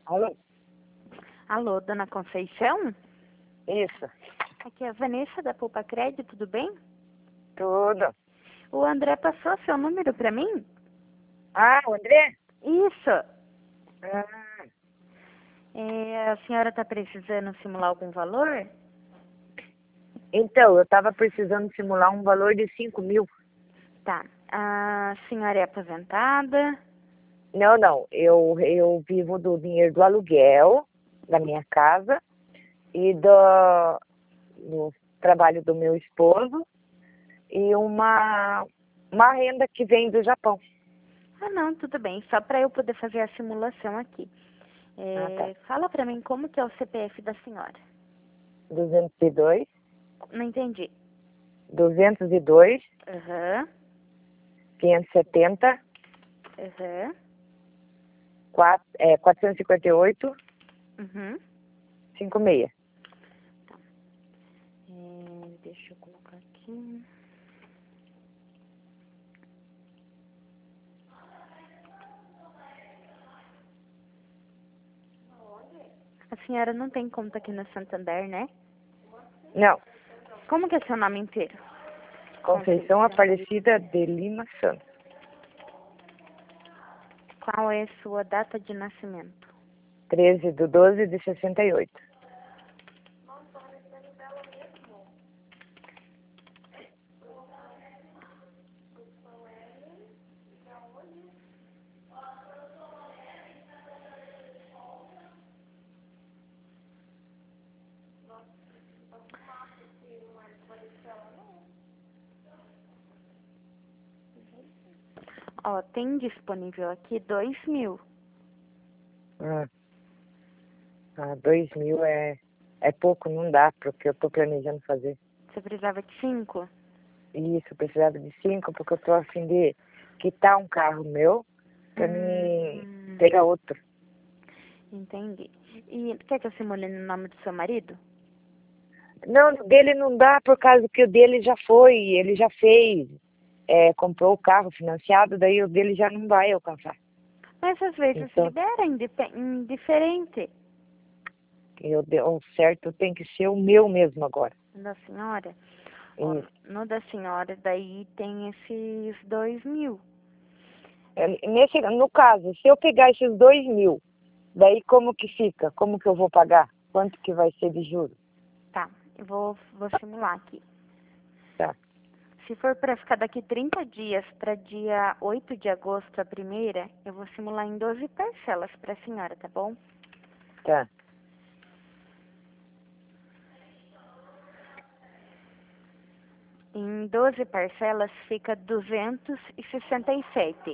Alô? Alô, dona Conceição? Isso, Aqui é a Vanessa da Poupa Crédito, tudo bem? tudo. O André passou seu número para mim? Ah, o André? Isso. Ah, A senhora está precisando simular algum valor? então, eu estava precisando simular um valor de 5.000. Tá. A senhora é aposentada? Não, eu vivo do dinheiro do aluguel da minha casa e do trabalho do meu esposo e uma renda que vem do Japão. Ah, não, tudo bem. Só para eu poder fazer a simulação aqui. Ah, tá. Fala para mim como que é o CPF da senhora. 202, Não entendi. 202, Aham, 570, aham, 458, uhum. 56. Deixa eu colocar aqui. A senhora não tem conta aqui no Santander, né? Não, Como que é seu nome inteiro? Conceição Aparecida de Lima Santos. Qual é a sua data de nascimento? 13/12/68. Ó, tem disponível aqui 2.000. Ah, 2.000 é pouco, não dá, porque eu tô planejando fazer. Você precisava de 5? Isso, eu precisava de 5, porque eu tô a fim de quitar um carro meu pra mim pegar outro. Entendi. E quer que eu simule no nome do seu marido? Não, dele não dá por causa que o dele já foi, ele já fez. Comprou o carro financiado, daí o dele já não vai alcançar. Mas às vezes Então, libera indiferente o certo tem que ser o meu mesmo agora. da senhora. Ó, Isso. no da senhora daí tem esses 2.000. No caso, se eu pegar esses 2.000, daí como que fica? Como que eu vou pagar? Quanto que vai ser de juros? Tá, eu vou simular aqui. Tá, Se for para ficar daqui 30 dias para dia 8 de agosto, a primeira, eu vou simular em 12 parcelas para a senhora, tá bom? tá. Em 12 parcelas fica 267.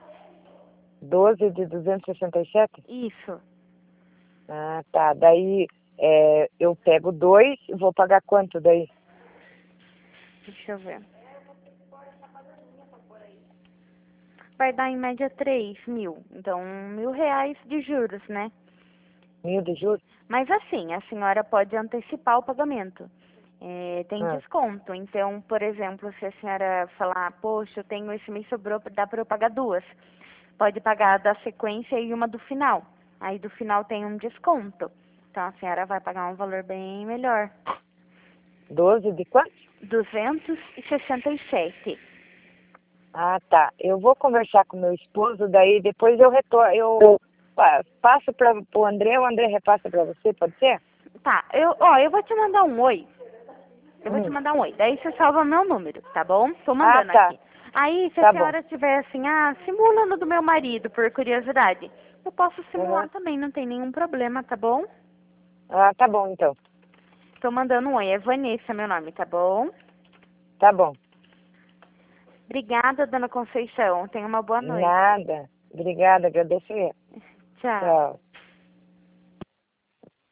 12 de 267? Isso. Ah, tá. Daí eu pego 2 e vou pagar quanto daí? Deixa eu ver. Vai dar em média 3.000. Então, R$ 1.000 de juros, né? 1.000 de juros? Mas assim, a senhora pode antecipar o pagamento. Tem Ah, desconto. Então, por exemplo, se a senhora falar, poxa, eu tenho esse mês sobrou, dá para eu pagar 2. Pode pagar a da sequência e uma do final. Aí do final tem um desconto. Então a senhora vai pagar um valor bem melhor. 12 de quanto? 267. Ah, tá. Eu vou conversar com meu esposo, daí depois eu retorno. Passo para o André, o André repassa para você, pode ser? Tá, eu vou te mandar um oi. Eu vou te mandar um oi. Daí você salva meu número, tá bom? Tô Ah, mandando tá. aqui. Aí, se a Tá bom. senhora tiver assim, simulando do meu marido, por curiosidade, eu posso simular Uhum. também, não tem nenhum problema, tá bom? Ah, tá bom então. Tô mandando um oi. É Vanessa, meu nome, tá bom? Tá bom. Obrigada, dona Conceição. Tenha uma boa noite. Nada. Obrigada, agradeço. Tchau. Tchau.